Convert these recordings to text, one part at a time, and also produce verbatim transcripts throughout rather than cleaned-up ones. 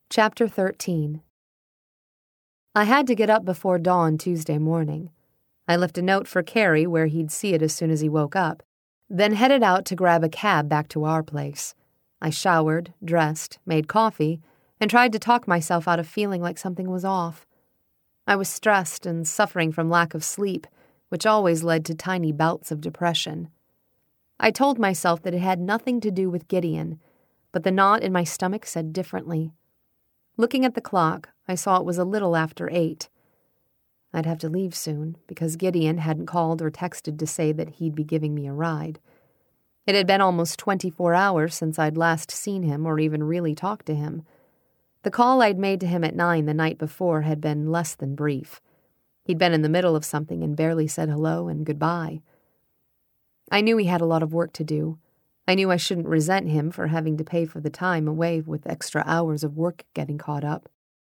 Chapter thirteen. I had to get up before dawn Tuesday morning. I left a note for Carrie where he'd see it as soon as he woke up, then headed out to grab a cab back to our place. I showered, dressed, made coffee, and tried to talk myself out of feeling like something was off. I was stressed and suffering from lack of sleep, which always led to tiny bouts of depression. I told myself that it had nothing to do with Gideon, but the knot in my stomach said differently. Looking at the clock, I saw it was a little after eight. I'd have to leave soon, because Gideon hadn't called or texted to say that he'd be giving me a ride. It had been almost twenty-four hours since I'd last seen him or even really talked to him. The call I'd made to him at nine the night before had been less than brief. He'd been in the middle of something and barely said hello and goodbye. I knew he had a lot of work to do. I knew I shouldn't resent him for having to pay for the time away with extra hours of work getting caught up.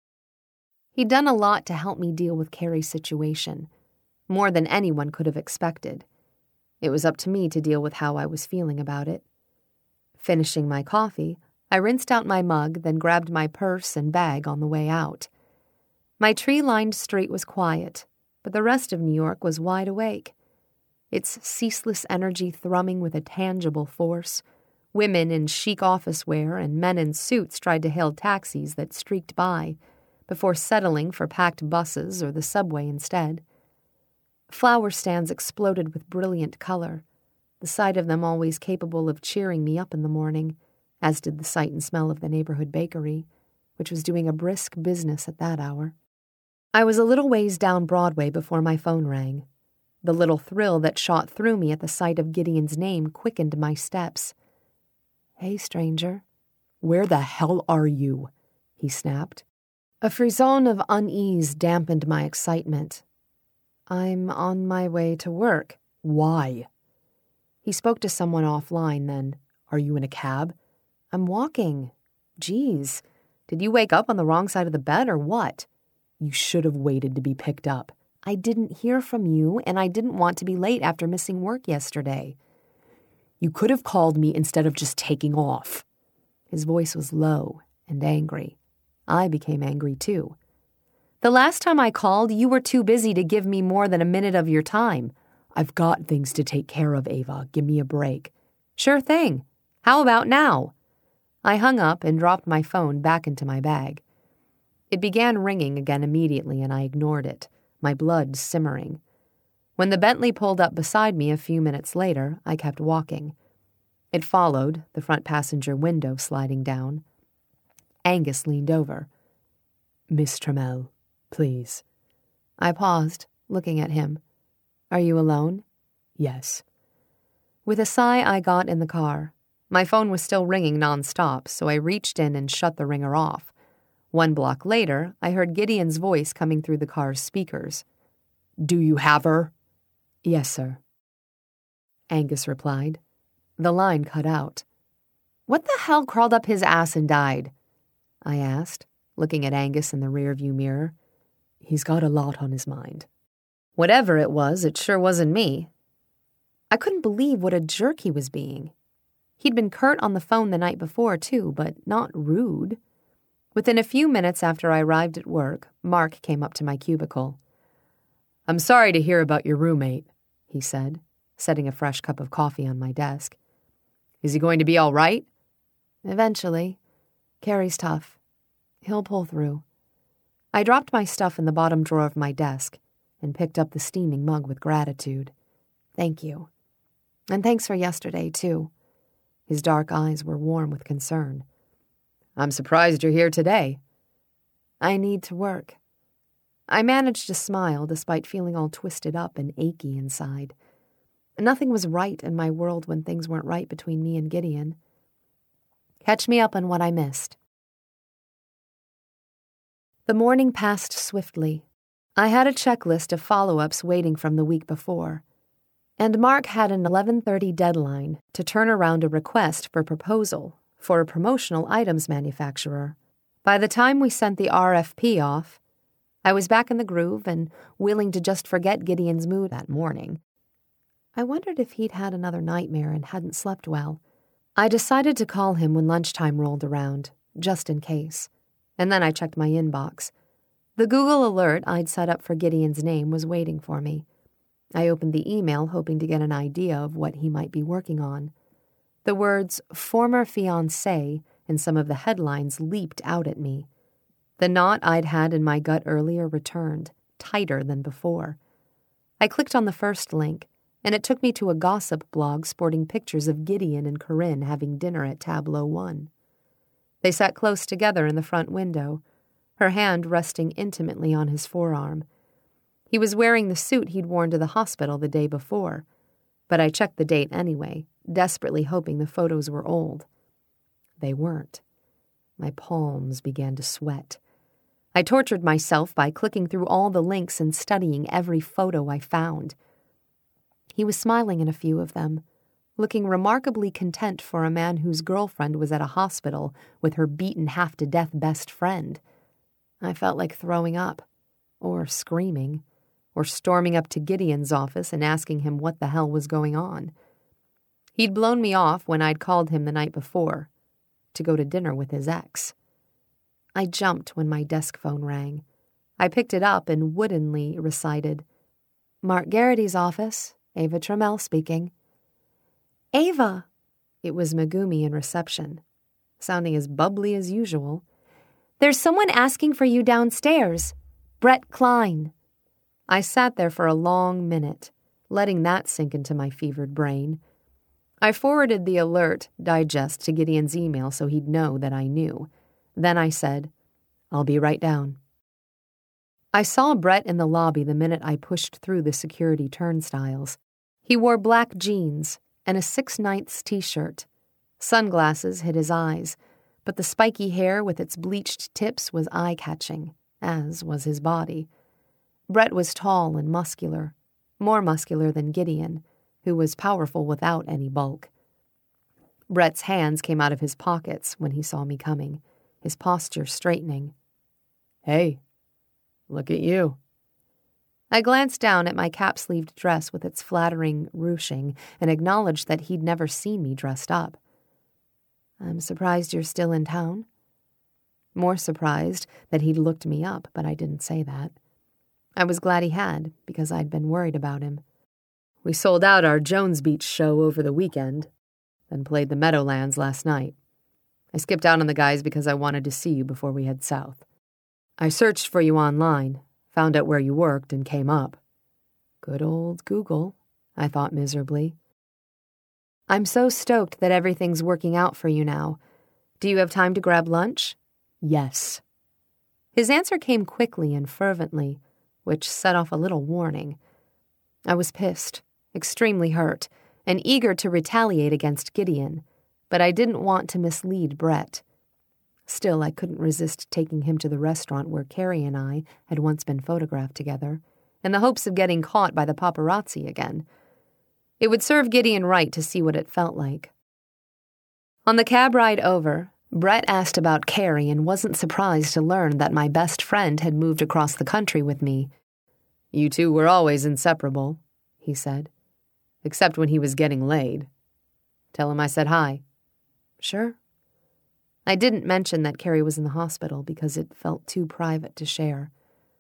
He'd done a lot to help me deal with Carrie's situation, more than anyone could have expected. It was up to me to deal with how I was feeling about it. Finishing my coffee, I rinsed out my mug, then grabbed my purse and bag on the way out. My tree-lined street was quiet, but the rest of New York was wide awake. Its ceaseless energy thrumming with a tangible force. Women in chic office wear and men in suits tried to hail taxis that streaked by, before settling for packed buses or the subway instead. Flower stands exploded with brilliant color, the sight of them always capable of cheering me up in the morning, as did the sight and smell of the neighborhood bakery, which was doing a brisk business at that hour. I was a little ways down Broadway before my phone rang. The little thrill that shot through me at the sight of Gideon's name quickened my steps. "Hey, stranger." "Where the hell are you?" he snapped. A frisson of unease dampened my excitement. "I'm on my way to work." "Why?" He spoke to someone offline then. "Are you in a cab?" "I'm walking." "Geez, did you wake up on the wrong side of the bed or what?" "You should have waited to be picked up." "I didn't hear from you, and I didn't want to be late after missing work yesterday." "You could have called me instead of just taking off." His voice was low and angry. I became angry too. "The last time I called, you were too busy to give me more than a minute of your time." "I've got things to take care of, Ava. Give me a break." "Sure thing. How about now?" I hung up and dropped my phone back into my bag. It began ringing again immediately, and I ignored it, my blood simmering. When the Bentley pulled up beside me a few minutes later, I kept walking. It followed, the front passenger window sliding down. Angus leaned over. "Miss Trammell, please." I paused, looking at him. "Are you alone?" "Yes." With a sigh, I got in the car. My phone was still ringing nonstop, so I reached in and shut the ringer off. One block later, I heard Gideon's voice coming through the car's speakers. "Do you have her?" "Yes, sir," Angus replied. The line cut out. "What the hell crawled up his ass and died?" I asked, looking at Angus in the rearview mirror. "He's got a lot on his mind." Whatever it was, it sure wasn't me. I couldn't believe what a jerk he was being. He'd been curt on the phone the night before, too, but not rude. Within a few minutes after I arrived at work, Mark came up to my cubicle. "I'm sorry to hear about your roommate," he said, setting a fresh cup of coffee on my desk. "Is he going to be all right?" "Eventually. Carrie's tough. He'll pull through." I dropped my stuff in the bottom drawer of my desk and picked up the steaming mug with gratitude. "Thank you. And thanks for yesterday, too." His dark eyes were warm with concern. "I'm surprised you're here today." "I need to work." I managed to smile despite feeling all twisted up and achy inside. Nothing was right in my world when things weren't right between me and Gideon. Catch me up on what I missed. The morning passed swiftly. I had a checklist of follow-ups waiting from the week before. And Mark had an eleven thirty deadline to turn around a request for proposal for a promotional items manufacturer. By the time we sent the R F P off, I was back in the groove and willing to just forget Gideon's mood that morning. I wondered if he'd had another nightmare and hadn't slept well. I decided to call him when lunchtime rolled around, just in case. and then I checked my inbox. The Google alert I'd set up for Gideon's name was waiting for me. I opened the email, hoping to get an idea of what he might be working on. The words former fiancé and some of the headlines leaped out at me. The knot I'd had in my gut earlier returned, tighter than before. I clicked on the first link, and it took me to a gossip blog sporting pictures of Gideon and Corinne having dinner at Tableau One. They sat close together in the front window, her hand resting intimately on his forearm. He was wearing the suit he'd worn to the hospital the day before, but I checked the date anyway, desperately hoping the photos were old. They weren't. My palms began to sweat. I tortured myself by clicking through all the links and studying every photo I found. He was smiling in a few of them, looking remarkably content for a man whose girlfriend was at a hospital with her beaten half-to-death best friend. I felt like throwing up, or screaming, or storming up to Gideon's office and asking him what the hell was going on. He'd blown me off when I'd called him the night before, to go to dinner with his ex. I jumped when my desk phone rang. I picked it up and woodenly recited, "Mark Garrity's office, Ava Trammell speaking." "Ava!" It was Megumi in reception, sounding as bubbly as usual. "There's someone asking for you downstairs. Brett Klein." I sat there for a long minute, letting that sink into my fevered brain. I forwarded the alert digest to Gideon's email so he'd know that I knew. Then I said, "I'll be right down." I saw Brett in the lobby the minute I pushed through the security turnstiles. He wore black jeans and a six-ninths t-shirt. Sunglasses hid his eyes, but the spiky hair with its bleached tips was eye-catching, as was his body. Brett was tall and muscular, more muscular than Gideon, who was powerful without any bulk. Brett's hands came out of his pockets when he saw me coming, his posture straightening. "Hey, look at you." I glanced down at my cap-sleeved dress with its flattering ruching and acknowledged that he'd never seen me dressed up. "I'm surprised you're still in town." More surprised that he'd looked me up, but I didn't say that. I was glad he had, because I'd been worried about him. "We sold out our Jones Beach show over the weekend, then played the Meadowlands last night. I skipped out on the guys because I wanted to see you before we head south. I searched for you online, found out where you worked, and came up." Good old Google, I thought miserably. "I'm so stoked that everything's working out for you now. Do you have time to grab lunch?" "Yes." His answer came quickly and fervently, which set off a little warning. I was pissed, extremely hurt, and eager to retaliate against Gideon, but I didn't want to mislead Brett. Still, I couldn't resist taking him to the restaurant where Carrie and I had once been photographed together, in the hopes of getting caught by the paparazzi again. It would serve Gideon right to see what it felt like. On the cab ride over, Brett asked about Carrie and wasn't surprised to learn that my best friend had moved across the country with me. "You two were always inseparable," he said, "except when he was getting laid. Tell him I said hi." "Sure." I didn't mention that Carrie was in the hospital because it felt too private to share.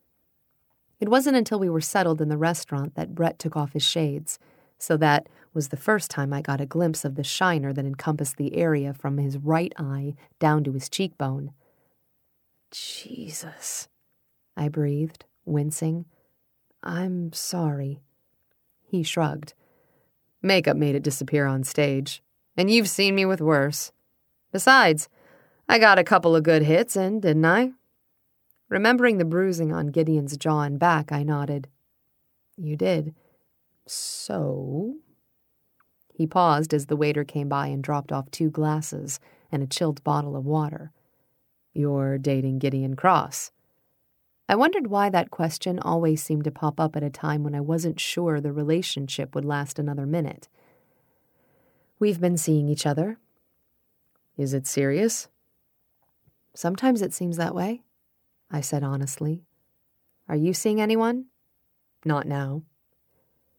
It wasn't until we were settled in the restaurant that Brett took off his shades, so that was the first time I got a glimpse of the shiner that encompassed the area from his right eye down to his cheekbone. "Jesus," I breathed, wincing. "I'm sorry." He shrugged. "Makeup made it disappear on stage, and you've seen me with worse. Besides, I got a couple of good hits in, didn't I?" Remembering the bruising on Gideon's jaw and back, I nodded. "You did. So?" He paused as the waiter came by and dropped off two glasses and a chilled bottle of water. "You're dating Gideon Cross." I wondered why that question always seemed to pop up at a time when I wasn't sure the relationship would last another minute. "We've been seeing each other." "Is it serious?" "Sometimes it seems that way," I said honestly. "Are you seeing anyone?" "Not now."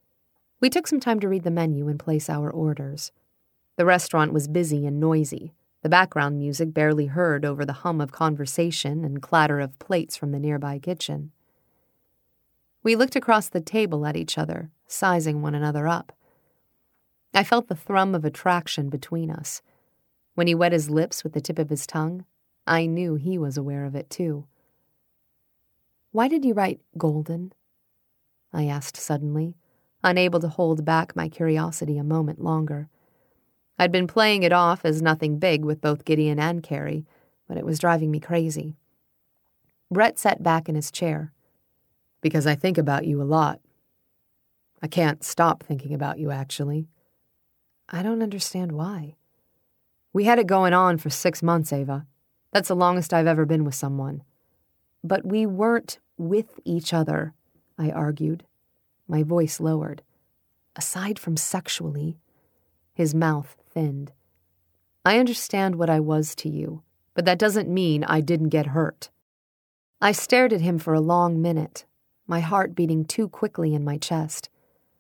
We took some time to read the menu and place our orders. The restaurant was busy and noisy, the background music barely heard over the hum of conversation and clatter of plates from the nearby kitchen. We looked across the table at each other, sizing one another up. I felt the thrum of attraction between us. When he wet his lips with the tip of his tongue, I knew he was aware of it too. "Why did you write Golden?" I asked suddenly, unable to hold back my curiosity a moment longer. I'd been playing it off as nothing big with both Gideon and Carrie, but it was driving me crazy. Brett sat back in his chair. "Because I think about you a lot. I can't stop thinking about you, actually." "I don't understand why." "We had it going on for six months, Ava. That's the longest I've ever been with someone." "But we weren't with each other," I argued. My voice lowered. "Aside from sexually." His mouth thinned. "I understand what I was to you, but that doesn't mean I didn't get hurt." I stared at him for a long minute, my heart beating too quickly in my chest.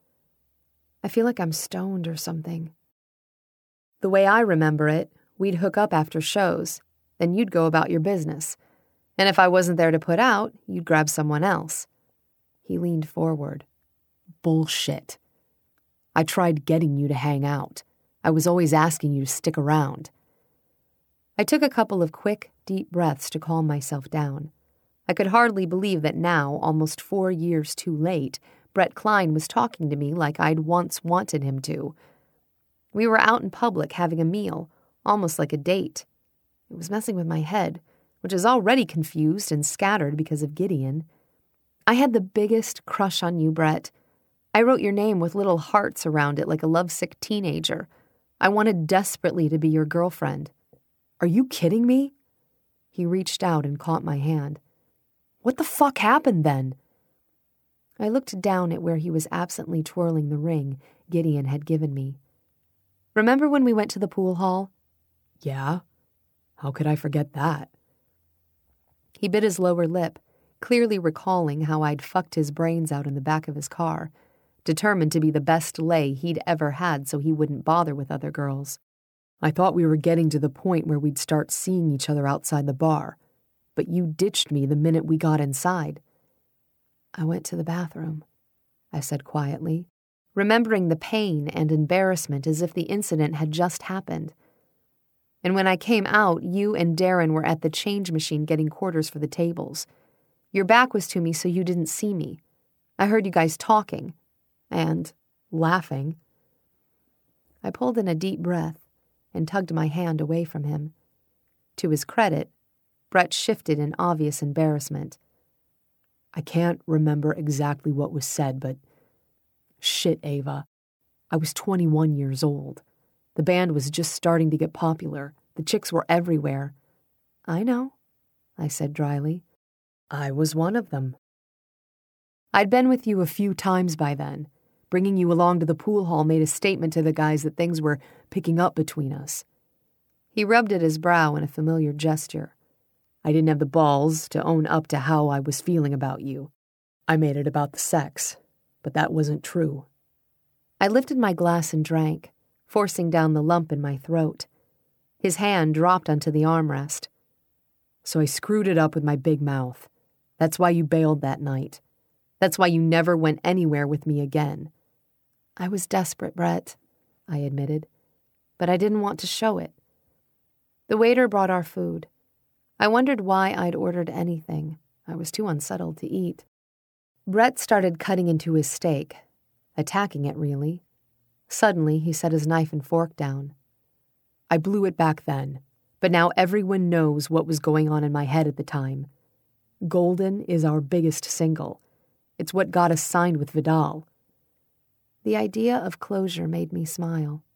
"I feel like I'm stoned or something." "The way I remember it, we'd hook up after shows, then you'd go about your business. And if I wasn't there to put out, you'd grab someone else." He leaned forward. "Bullshit. I tried getting you to hang out. I was always asking you to stick around." I took a couple of quick, deep breaths to calm myself down. I could hardly believe that now, almost four years too late, Brett Klein was talking to me like I'd once wanted him to. We were out in public having a meal, almost like a date. It was messing with my head, which is already confused and scattered because of Gideon. "I had the biggest crush on you, Brett. I wrote your name with little hearts around it like a lovesick teenager. I wanted desperately to be your girlfriend." "Are you kidding me?" He reached out and caught my hand. "What the fuck happened then?" I looked down at where he was absently twirling the ring Gideon had given me. "Remember when we went to the pool hall?" "Yeah. How could I forget that?" He bit his lower lip, clearly recalling how I'd fucked his brains out in the back of his car, determined to be the best lay he'd ever had so he wouldn't bother with other girls. "I thought we were getting to the point where we'd start seeing each other outside the bar, but you ditched me the minute we got inside." "I went to the bathroom," I said quietly, remembering the pain and embarrassment as if the incident had just happened. "And when I came out, you and Darren were at the change machine getting quarters for the tables. Your back was to me so you didn't see me. I heard you guys talking and laughing." I pulled in a deep breath and tugged my hand away from him. To his credit, Brett shifted in obvious embarrassment. "I can't remember exactly what was said, but shit, Ava. I was twenty-one years old. The band was just starting to get popular. The chicks were everywhere." "I know," I said dryly. "I was one of them. I'd been with you a few times by then. Bringing you along to the pool hall made a statement to the guys that things were picking up between us." He rubbed at his brow in a familiar gesture. "I didn't have the balls to own up to how I was feeling about you. I made it about the sex, but that wasn't true." I lifted my glass and drank, forcing down the lump in my throat. His hand dropped onto the armrest. "So I screwed it up with my big mouth. That's why you bailed that night. That's why you never went anywhere with me again." "I was desperate, Brett," I admitted, but I didn't want to show it. The waiter brought our food. I wondered why I'd ordered anything. I was too unsettled to eat. Brett started cutting into his steak, attacking it, really. Suddenly, he set his knife and fork down. "I blew it back then, but now everyone knows what was going on in my head at the time. Golden is our biggest single. It's what got us signed with Vidal." The idea of closure made me smile.